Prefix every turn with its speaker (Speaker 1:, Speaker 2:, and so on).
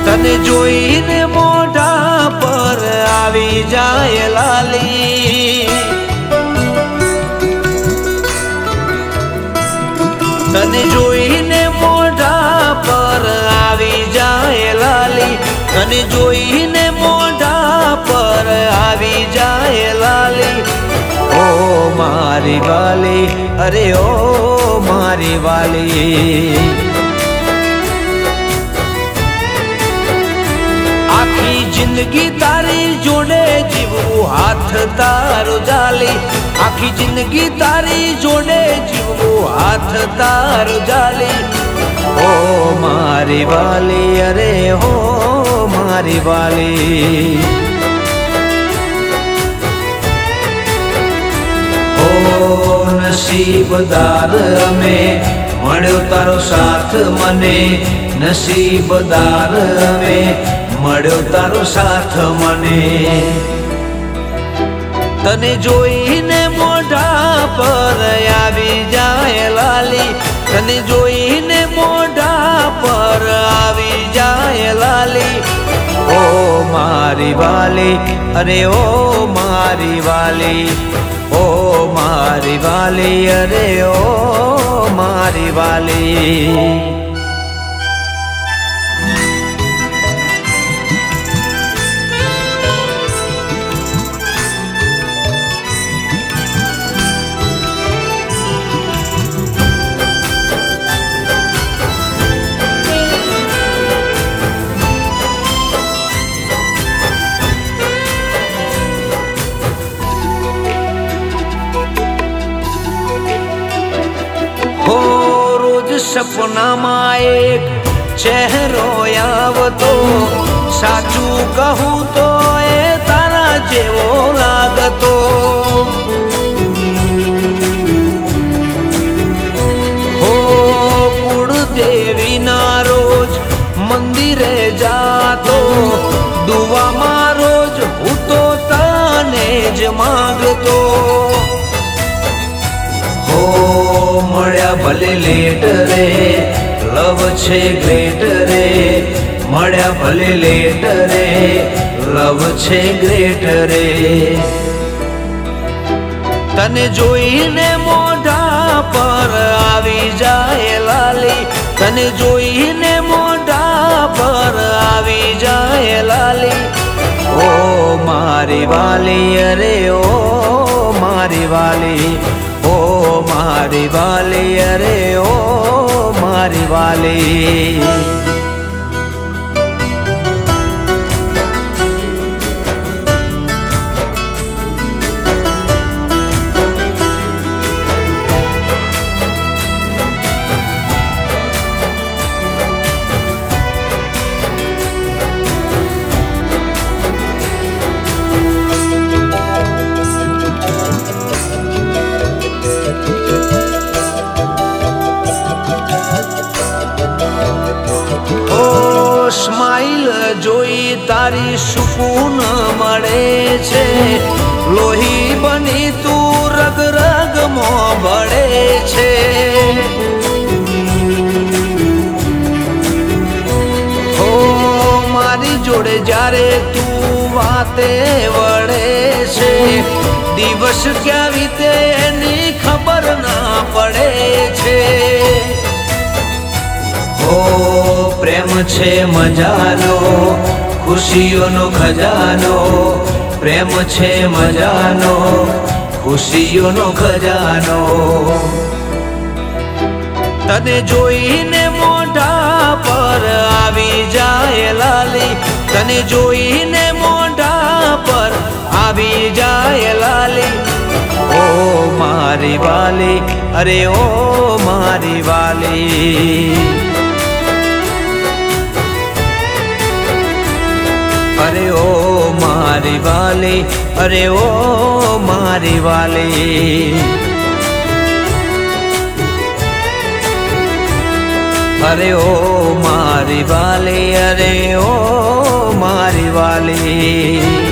Speaker 1: तने जोईने मोढा पर आवी जाय लाली। तने जोईने मोढा पर आवी जाय लाली। तने जोईने मोढा पर आवी जाय लाली। ओ मारी वाली, अरे ओ मारी वाली। आखी जिंदगी तारी जोड़े जीवू हाथ तारो जाली। आखी जिंदगी तारी जोड़े जीवू हाथ तारो जाली। ओ मारी वाली, अरे हो मारी वाली। ओ नसीबदार में मळ्यो तारो साथ मने। नसीबदार में मळ्यो तारो साथ मने। तने जोईने मोढा पर आवी जाय लाली। तने जोईने मोढा पर आवी जाय लाली। ओ मारी वाली, अरे ओ मारी वाली। ओ मारी वाली, अरे ओ मारी वाली। सपना में एक चेहरो आवतो। साचू कहूँ तो ए तारा जेवो लागतो। हो कुलदेवी ना रोज मंदिरे जातो। दुआ मा रोज हूँ तो ताने ज मांगतो। मळ्या भले लेट रे लव छे ग्रेट रे। मळ्या भले लेट रे लव छे ग्रेट रे। तने जोईने मोढा पर आवी जाय लाली। तने जोईने मोढा पर आवी जाय लाली। ओ मारी वाली, अरे ओ मारी वाली। ओ मारी वाली, अरे ओ मारी वाली। स्माइल जोई तारी सुकून मळे छे। लोही बनी तू रग रग मो बळे छे। हो मारी जोड़े जारे तू वाते वळे छे। दिवस क्या वीते एनी खबर ना पड़े छे। ओ प्रेम छे मजानो खुशियोनो खजानो। प्रेम छे मजानो खुशियोनो खजानो। तने जोईने मोढा पर आवी जाय लाली। तने जोईने मोढा पर आवी जाय लाली। ओ मारी वाली, अरे ओ मारी वाली। अरे ओ मारी वाली, अरे ओ मारी वाली। अरे ओ मारी वाली, अरे ओ मारी वाली।